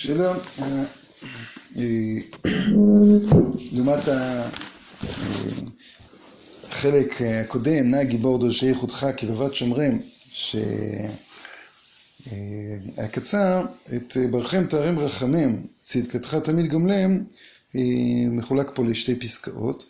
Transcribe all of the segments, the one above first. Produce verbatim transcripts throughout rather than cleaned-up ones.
שלום, לעומת החלק הקודם, נא גיבור דורשי ייחודך כבבת שומרם, שהיה קצר, את ברכם תארם רחמם, צדקתך תמיד גומלם, מחולק פה לשתי פסקאות.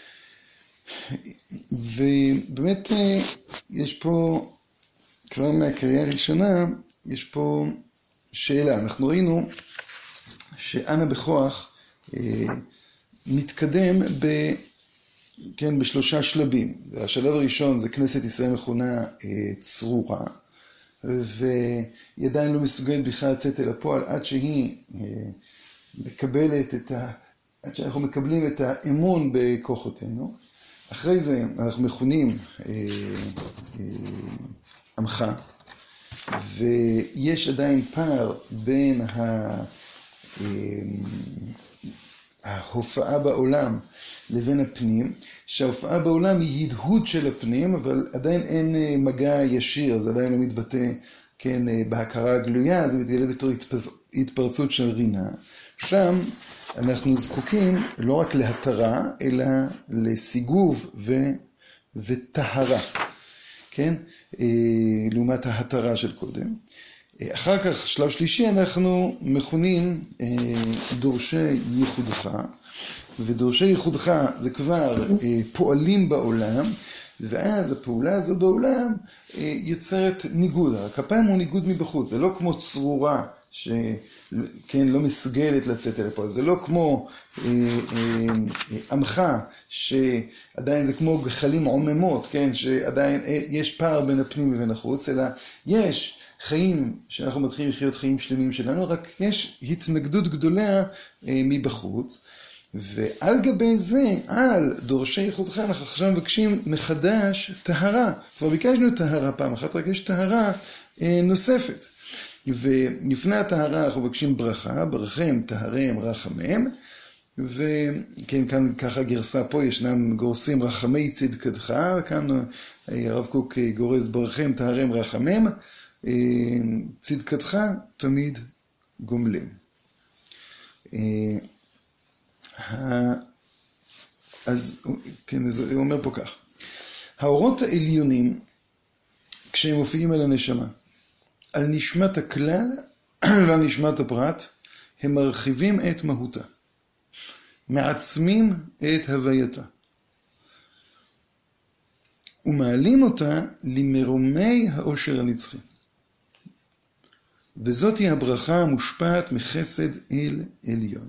ובאמת יש פה, כבר מהקריאה הראשונה, יש פה שאלה. אנחנו ראינו שאנה בכוח אה, מתקדם ב, כן, בשלושה שלבים. השלב הראשון זה כנסת ישראל מכונה אה, צרורה, והיא עדיין לא מסוגלת בכלל לצאת אל הפועל עד שהיא אה, מקבלת את ה... עד שאנחנו מקבלים את האמון בכוחותינו. אחרי זה אנחנו מכונים אה, אה, עמך, ויש עדיין פער בין ההופעה בעולם לבין הפנים, שההופעה בעולם היא הדהוד של הפנים, אבל עדיין אין מגע ישיר, זה עדיין לא מתבטא, כן, בהכרה הגלויה, זה מתגלה בתור התפרצות של רינה. שם אנחנו זקוקים לא רק להתרה, אלא לסיגוב ו... וטהרה, כן? לעומת ההתרה של קודם. אחר כך, שלב שלישי, אנחנו מכונים דורשי ייחודך, ודורשי ייחודך זה כבר פועלים בעולם, ואז הפעולה הזו בעולם יוצרת ניגוד. רק הפעם הוא ניגוד מבחוץ, זה לא כמו צרורה ש... כן, לא מסוגלת לצאת אל הפועל. זה לא כמו אה, אה, עמך, שעדיין זה כמו גחלים עוממות, כן, שעדיין אה, יש פער בין הפנים ובין החוץ, אלא יש חיים שאנחנו מתחילים לחיות חיים שלמים שלנו, רק יש התנגדות גדולה אה, מבחוץ, ועל גבי זה, על דורשי ייחודך, אנחנו עכשיו מבקשים מחדש טהרה. כבר ביקשנו טהרה פעם אחת, רק יש טהרה אה, נוספת. ולפני הטהרה אנחנו מבקשים ברכה, ברכם תארם רחמם, וכן, כאן ככה גרסה פה, ישנם גורסים רחמי צדקתך, וכאן הרב קוק גורס ברכם תארם רחמם, צדקתך תמיד גומלים. אז כן, הוא אומר פה כך, האורות העליונים, כשהם מופיעים על הנשמה, על נשמת הכלל ועל נשמת הפרט, הם מרחיבים את מהותה, מעצמים את הווייתה, ומעלים אותה למרומי האושר הנצחי. וזאת היא הברכה המושפעת מחסד אל עליון.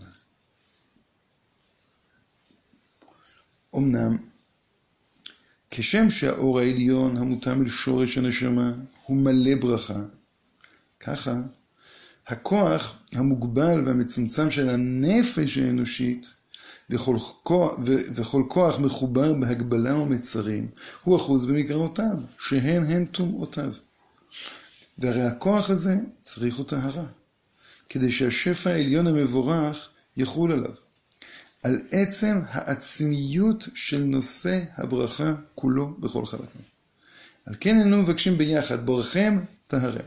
אמנם, כשם שהאור העליון המותם אל שורש הנשמה הוא מלא ברכה, ככה, הכוח המוגבל והמצומצם של הנפש האנושית וכל כוח, וכל כוח מחובר בהגבלה ומצרים, הוא אחוז במגרעותיו, שהן הן טומאותיו. והרי הכוח הזה צריך הוא טהרה, כדי שהשפע העליון המבורך יחול עליו, על עצם העצמיות של נושא הברכה כולו בכל חלקים. על כן אנו מבקשים ביחד, ברכם תארם.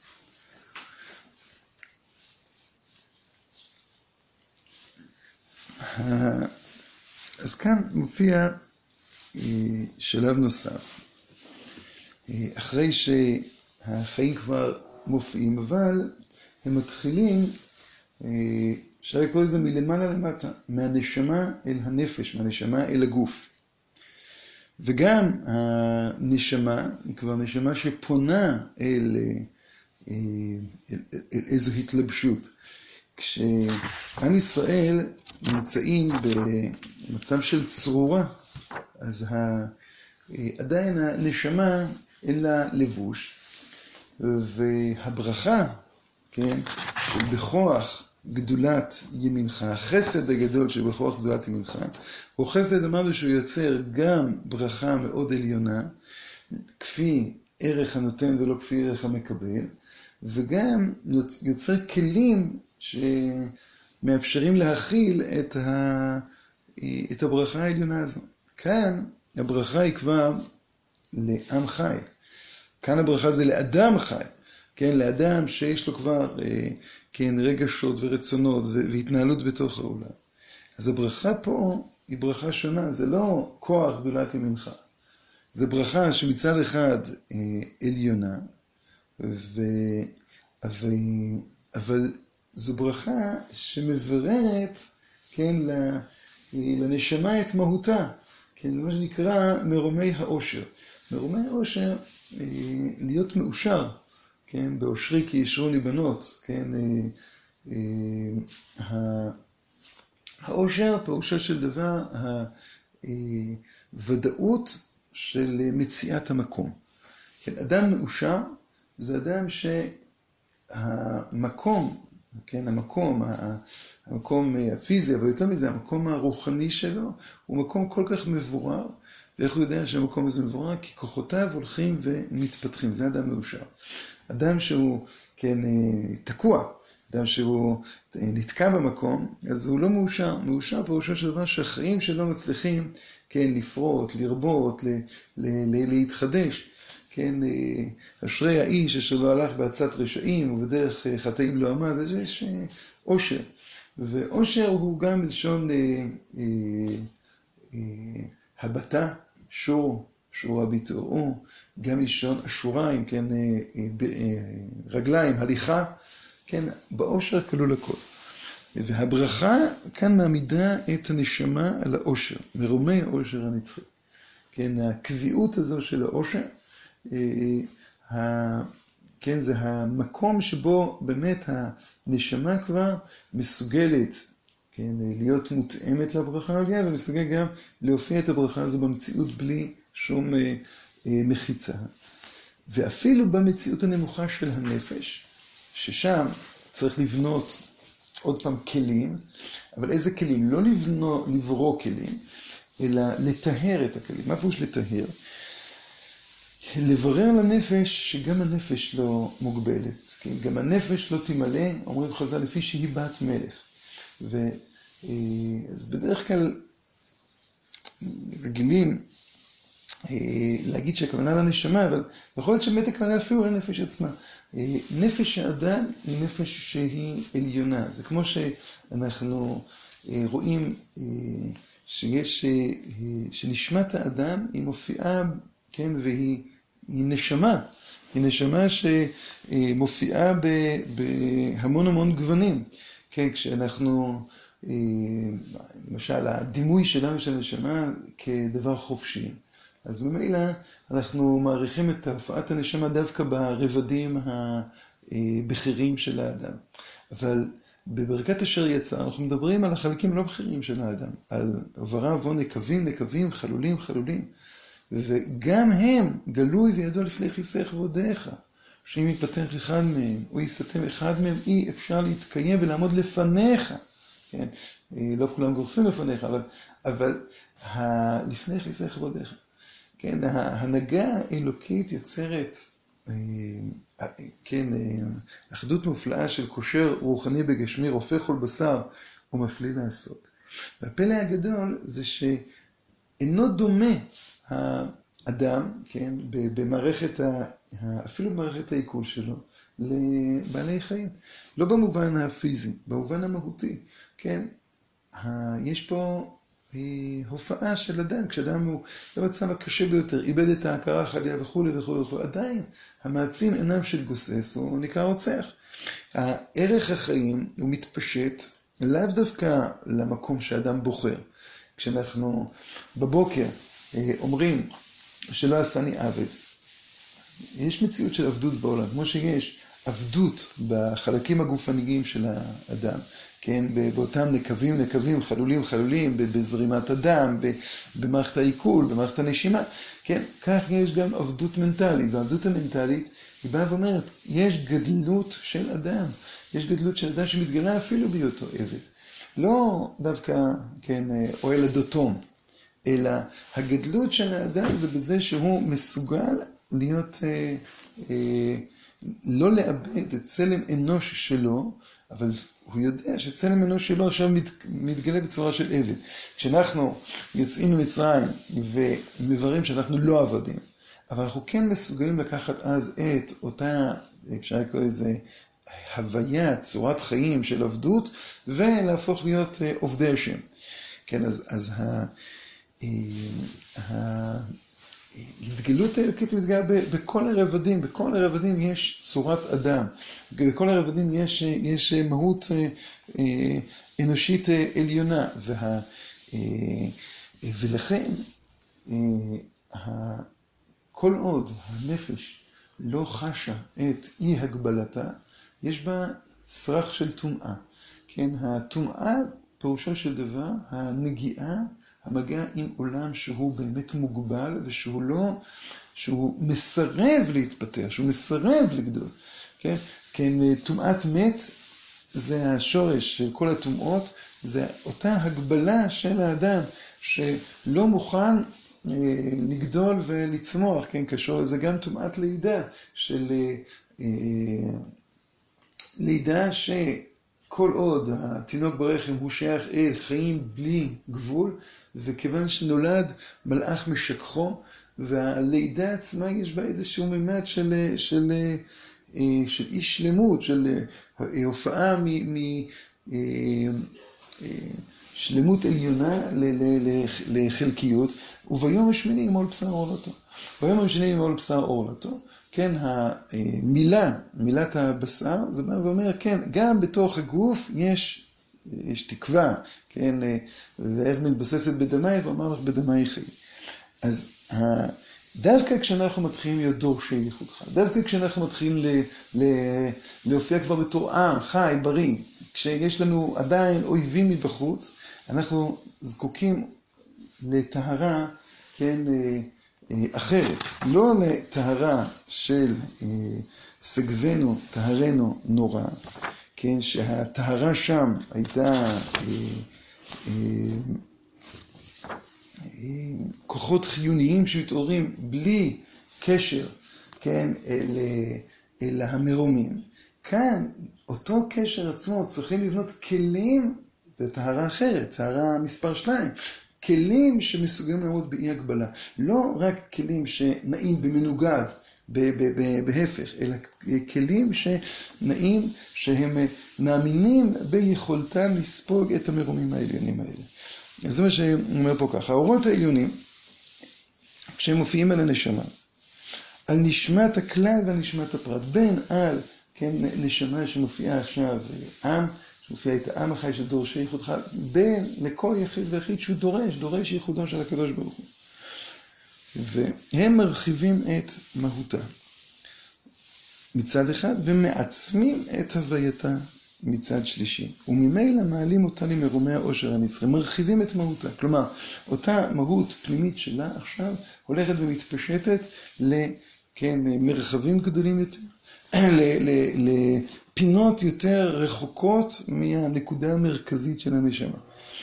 אז כאן מופיע שלב נוסף, אחרי שהחיים כבר מופיעים, אבל הם מתחילים, אפשר לקרוא לזה מלמעלה למטה, מהנשמה אל הנפש, מהנשמה אל הגוף. וגם הנשמה היא כבר נשמה שפונה אל, אל, אל, אל איזו התלבשות. כשעם ישראל נמצאים במצב של צרורה, אז עדיין הנשמה אין לה לבוש, והברכה, כן, שבכוח גדולת ימינך, החסד הגדול שבכוח גדולת ימינך, הוא חסד, אמרנו שהוא יוצר גם ברכה מאוד עליונה, כפי ערך הנותן ולא כפי ערך המקבל, וגם יוצר כלים שמאפשרים להכיל את, ה... את הברכה העליונה הזו. כאן הברכה היא כבר לעם חי. כאן הברכה זה לאדם חי. כן, לאדם שיש לו כבר כן, רגשות ורצונות והתנהלות בתוך העולם. אז הברכה פה היא ברכה שונה, זה לא כוח גדולת ימינך. זה ברכה שמצד אחד אה, עליונה, ו... אבל, אבל זו ברכה שמבררת, כן, לנשמה את מהותה. כן, זה מה שנקרא מרומי האושר. מרומי האושר, אה, להיות מאושר, כן, באושרי כי ישרוני בנות, כן, אה, אה, האושר, פירושו של דבר, הוודאות של מציאת המקום. כן, אדם מאושר זה אדם שהמקום, כן, המקום, המקום הפיזי, אבל יותר מזה, המקום הרוחני שלו, הוא מקום כל כך מבורר, ואיך הוא יודע שהמקום הזה מבורר? כי כוחותיו הולכים ומתפתחים, זה אדם מאושר. אדם שהוא, כן, תקוע, אדם שהוא נתקע במקום, אז הוא לא מאושר. מאושר פירושו של דבר שהחיים שלו מצליחים, כן, לפרוט, לרבות, ל, ל, ל, להתחדש. כן, אשרי האיש אשר לא הלך בעצת רשעים ובדרך חטאים לא עמד, אז יש אושר. ואושר הוא גם לשון אה, אה, אה, הבטה, שור, שור הביטור, גם לשון אשוריים, כן, אה, אה, אה, רגליים, הליכה, כן, באושר כלול הכל. והברכה כאן מעמידה את הנשמה על האושר, מרומי האושר הנצחי. כן, הקביעות הזו של האושר, כן, זה המקום שבו באמת הנשמה כבר מסוגלת, כן, להיות מותאמת לברכה העלייה, ומסוגלת גם להופיע את הברכה הזו במציאות בלי שום מחיצה. ואפילו במציאות הנמוכה של הנפש, ששם צריך לבנות עוד פעם כלים, אבל איזה כלים? לא לבנו, לברוא כלים, אלא לטהר את הכלים. מה פירוש לטהר? לברר לנפש שגם הנפש לא מוגבלת, כן? גם הנפש לא תמלא, אומרים חז"ל, לפי שהיא בת מלך. ו, אז בדרך כלל רגילים להגיד שהכוונה לנשמה, אבל יכול להיות שבאמת הכוונה אפילו לנפש עצמה. נפש האדם היא נפש שהיא עליונה. זה כמו שאנחנו רואים שיש, שנשמת האדם היא מופיעה, כן, והיא היא נשמה. היא נשמה שמופיעה בהמון המון גוונים. כן, כשאנחנו, למשל, הדימוי שלנו של נשמה כדבר חופשי. אז ממילא אנחנו מעריכים את הופעת הנשמה דווקא ברבדים הבכירים של האדם. אבל בברכת אשר יצא אנחנו מדברים על החלקים לא בכירים של האדם, על עברה ובוא נקבים, נקבים, חלולים, חלולים. וגם הם גלוי וידוע לפני כיסא כבודיך, שאם יפתח אחד מהם או יסתם אחד מהם, אי אפשר להתקיים ולעמוד לפניך. כן? לא כולם גורסים לפניך, אבל, אבל ה... לפני כיסא כבודיך. כן, ההנהגה האלוקית יוצרת, כן, אחדות מופלאה של קושר רוחני בגשמי, רופא כל בשר ומפליא לעשות. והפלא הגדול זה שאינו דומה האדם, כן, במערכת, אפילו במערכת העיכול שלו, לבעלי חיים. לא במובן הפיזי, במובן המהותי, כן. יש פה הופעה של אדם, כשאדם הוא במצב הקשה ביותר, איבד את ההכרה חלילה וכו' וכו' וכו', עדיין המעצים אינם של גוסס, הוא נקרא רוצח. הערך החיים הוא מתפשט לאו דווקא למקום שאדם בוחר. כשאנחנו בבוקר אומרים שלא עשני עבד, יש מציאות של עבדות בעולם, כמו שיש עבדות בחלקים הגופניים של האדם, כן, באותם נקבים, נקבים, חלולים, חלולים, בזרימת הדם, במערכת העיכול, במערכת הנשימה, כן, כך יש גם עבדות מנטלית, והעבדות המנטלית היא באה ואומרת, יש גדלות של אדם, יש גדלות של אדם שמתגלה אפילו בהיותו עבד. לא דווקא, כן, אוהל הדותום, אלא הגדלות של האדם זה בזה שהוא מסוגל להיות, אה, אה, לא לאבד את צלם אנוש שלו, אבל הוא יודע שצלם אנוש שלו עכשיו מת, מתגלה בצורה של עבד. כשאנחנו יוצאים ממצרים ומברים שאנחנו לא עבדים, אבל אנחנו כן מסוגלים לקחת אז את אותה, אפשר לקרוא איזה הוויה, צורת חיים של עבדות, ולהפוך להיות עובדי השם. כן, אז, אז ה, ההתגלות האלוקית מתגלה בכל הרבדים, בכל הרבדים יש צורת אדם, בכל הרבדים יש, יש מהות אנושית עליונה, וה, ולכן כל עוד הנפש לא חשה את אי הגבלתה, יש בה סרח של טומאה. כן, הטומאה פירושו של דבר, הנגיעה, המגע עם עולם שהוא באמת מוגבל, ושהוא לא, שהוא מסרב להתפתח, שהוא מסרב לגדול. כן, כן, טומאת מת זה השורש של כל הטומאות, זה אותה הגבלה של האדם שלא מוכן לגדול ולצמוח, כן, קשור לזה גם טומאת לידה, של לידה שכל עוד התינוק ברחם הוא שייך אל חיים בלי גבול, וכיוון שנולד מלאך משכחו, והלידה עצמה יש בה איזשהו ממד של, של, של אי שלמות, של הופעה מ... מ שלמות עליונה לחלקיות, וביום השמיני ימול בשר עורלתו. ביום השמיני ימול בשר עורלתו, כן, המילה, מילת הבשר, זה בא ואומר, כן, גם בתוך הגוף יש, יש תקווה, כן, ואיך מתבססת בדמי, ואומר לך בדמי חי. אז דווקא כשאנחנו מתחילים להיות דורשי ייחודך, דווקא כשאנחנו מתחילים ל, ל, להופיע כבר בתור עם, חי, בריא, כשיש לנו עדיין אויבים מבחוץ, אנחנו זקוקים לטהרה, כן, אחרת. לא לטהרה של סגבנו, טהרנו נורא, כן, שהטהרה שם הייתה כוחות חיוניים שמתעוררים בלי קשר, כן, אל, אל המרומים. כאן, אותו קשר עצמו, צריכים לבנות כלים, זה טהרה אחרת, טהרה מספר שניים, כלים שמסוגלים לעמוד באי הגבלה. לא רק כלים שנעים במנוגד, בהפך, אלא כלים שנעים, שהם מאמינים ביכולתם לספוג את המרומים העליונים האלה. אז זה מה שאומר פה ככה, האורות העליונים, כשהם מופיעים על הנשמה, על נשמת הכלל ועל נשמת הפרט, בין על, כן, נשמה שמופיעה עכשיו, עם, שמופיעה את העם החי של דורשי ייחודך, בין לכל יחיד ויחיד שהוא דורש, דורש ייחודו של הקדוש ברוך הוא. והם מרחיבים את מהותה מצד אחד, ומעצמים את הווייתה מצד שלישי. וממילא מעלים אותה למרומי העושר הנצחי, מרחיבים את מהותה. כלומר, אותה מהות פנימית שלה עכשיו הולכת ומתפשטת למרחבים גדולים יותר, לפינות יותר רחוקות מהנקודה המרכזית של הנשמה.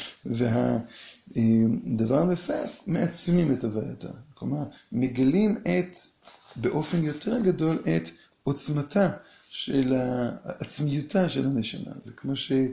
והדבר נוסף, מעצמים את הווייתה. כלומר, מגלים את, באופן יותר גדול, את עוצמתה של עצמיותה של הנשמה. זה כמו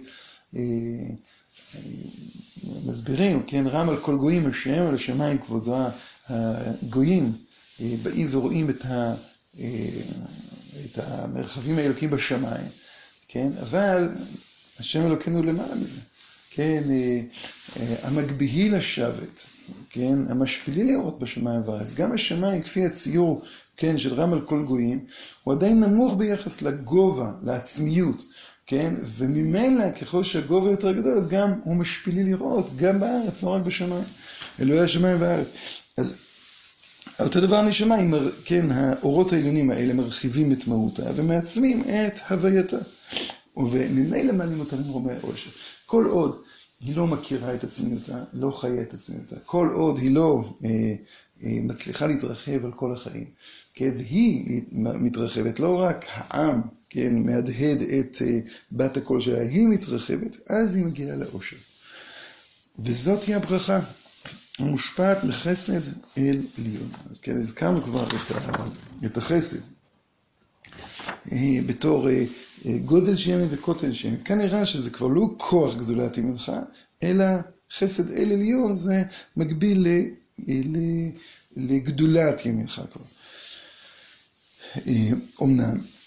שמסבירים, כן, רם על כל גויים השם, על השמיים כבודו, הגויים באים ורואים את, ה, את המרחבים האלוקים בשמיים, כן, אבל השם אלוקינו למעלה מזה. כן, המגביהי לשבת, כן, המשפילי לראות בשמיים וארץ. גם השמיים, כפי הציור, כן, של רם על כל גויים, הוא עדיין נמוך ביחס לגובה, לעצמיות, כן, וממילא ככל שהגובה יותר גדול, אז גם הוא משפילי לראות, גם בארץ, לא רק בשמיים. אלוהי השמיים וארץ. אז אותו דבר נשמה, כן, האורות העליונים האלה מרחיבים את מהותה, ומעצמים את הווייתה. וממילא מעלים אותה למרומי העושר. כל עוד היא לא מכירה את עצמיותה, לא חיה את עצמיותה, כל עוד היא לא אה, אה, מצליחה להתרחב על כל החיים, כן, והיא מתרחבת, לא רק העם, כן, מהדהד את אה, בת הקול שלה, היא מתרחבת, אז היא מגיעה לעושר. וזאת היא הברכה, המושפעת מחסד אל עליון. אז כן, הזכרנו כבר את, ה, את החסד, אה, בתור אה, גודל שמן וקוטל שמן. כאן נראה שזה כבר לא כוח גדולת ימינך, אלא חסד אל עליון, זה מקביל ל, ל, לגדולת ימינך כבר. אומנם,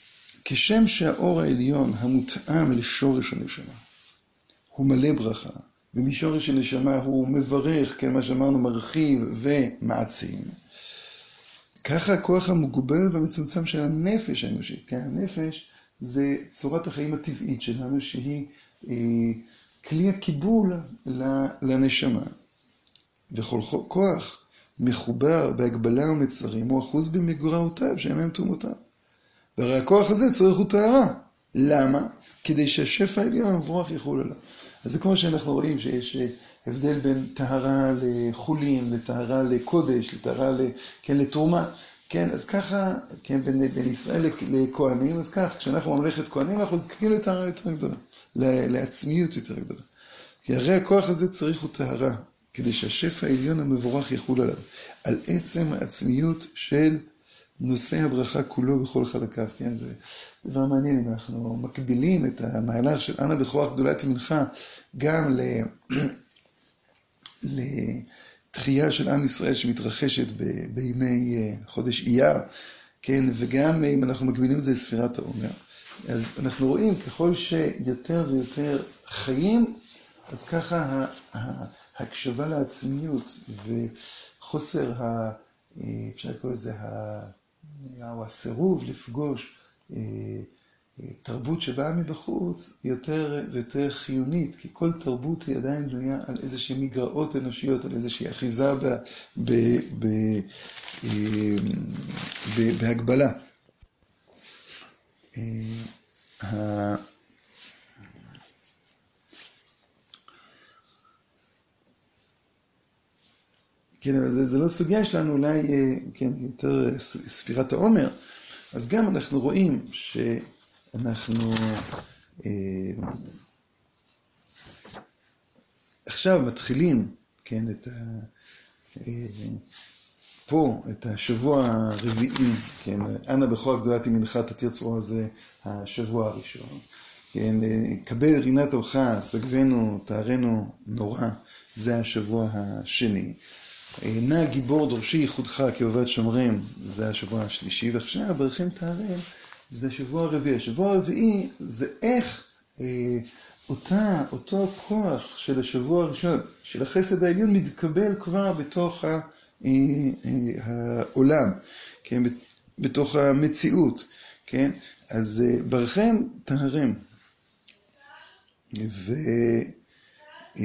כשם שהאור העליון המותאם לשורש הנשמה, הוא מלא ברכה, ומשורש הנשמה הוא מברך, כן, מה שאמרנו, מרחיב ומעצים. ככה הכוח המוגבל והמצומצם של הנפש האנושית, כן, הנפש זה צורת החיים הטבעית שלנו, שהיא אה, כלי הקיבול לנשמה. וכל כוח מחובר בהגבלה ומצרים, הוא אחוז במגרעותיו, שהם הם תומותיו. והרי הכוח הזה צריך הוא טהרה. למה? כדי שהשפע העליון המבורך יחול עליו. אז זה כמו שאנחנו רואים שיש הבדל בין טהרה לחולין, לטהרה לקודש, לטהרה כן, לתרומה. כן, אז ככה, כן, בין, בין ישראל לכהנים, אז כך, כשאנחנו ממלכת כהנים, אנחנו זקקים לטהרה יותר גדולה, לעצמיות יותר גדולה. כי הרי הכוח הזה צריך הוא טהרה, כדי שהשפע העליון המבורך יחול עליו, על עצם העצמיות של נושא הברכה כולו בכל חלקיו. כן, זה דבר מעניין, אם אנחנו מקבילים את המהלך של אנא בכוח גדולה תמינך, גם ל... לתחייה של עם ישראל שמתרחשת ב... בימי חודש אייר, כן, וגם אם אנחנו מקבילים את זה לספירת העומר, אז אנחנו רואים ככל שיותר ויותר חיים, אז ככה ההקשבה לעצמיות וחוסר, ה... אפשר לקרוא לזה, או הסירוב לפגוש תרבות שבאה מבחוץ יותר ויותר חיונית, כי כל תרבות היא עדיין בנויה על איזושהי מגרעות אנושיות, על איזושהי אחיזה ב, ב, ב, ב, בהגבלה. כן, אבל זה, זה לא סוגיה שלנו, אולי, כן, יותר ספירת העומר. אז גם אנחנו רואים שאנחנו אה, עכשיו מתחילים, כן, את ה, אה, פה, את השבוע הרביעי, כן, אנא בכוח גדולה תמינך תתיר צרור, זה השבוע הראשון. כן, קבל רינת אורך, סגבנו, תארנו נורא, זה השבוע השני. נע גיבור דורשי ייחודך כאובת שומרים, זה השבוע השלישי, ועכשיו ברכם תארם, זה השבוע הרביעי. השבוע הרביעי זה איך אה, אותה, אותו כוח של השבוע הראשון, של החסד העליון, מתקבל כבר בתוך ה, אה, אה, העולם, כן, בתוך המציאות, כן? אז אה, ברכם תארם. ו... אה,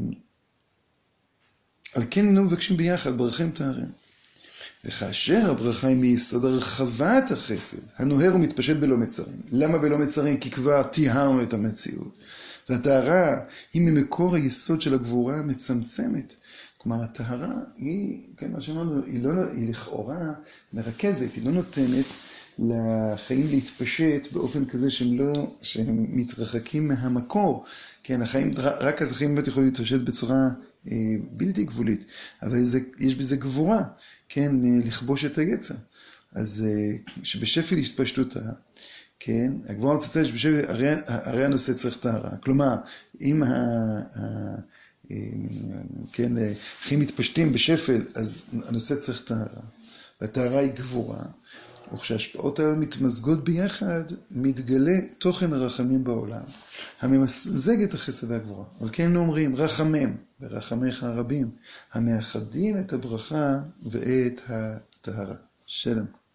על כן אנו מבקשים ביחד, ברכם תארם. וכאשר הברכה היא מיסוד הרחבת החסד, הנוהר ומתפשט בלא מצרים. למה בלא מצרים? כי כבר טיהרנו את המציאות. והטהרה היא ממקור היסוד של הגבורה המצמצמת. כלומר, הטהרה היא, כן, מה שאמרנו, היא, לא, היא לכאורה מרכזת, היא לא נותנת לחיים להתפשט באופן כזה שהם לא, שהם מתרחקים מהמקור. כן, החיים, רק אז החיים באמת יכולים להתפשט בצורה בלתי גבולית, אבל זה, יש בזה גבורה, כן, לכבוש את היצר. אז שבשפל התפשטותה, כן, הגבורה מצטט שבשפל, הרי, הרי הנושא צריך טהרה. כלומר, אם ה, ה, כן, חיים מתפשטים בשפל, אז הנושא צריך טהרה. והטהרה היא גבורה, וכשההשפעות האלה מתמזגות ביחד, מתגלה תוכן הרחמים בעולם, הממזג את החסד והגבורה. אבל כן אומרים, רחמם, ברחמך הרבים, המאחדים את הברכה ואת הטהרה. שלום.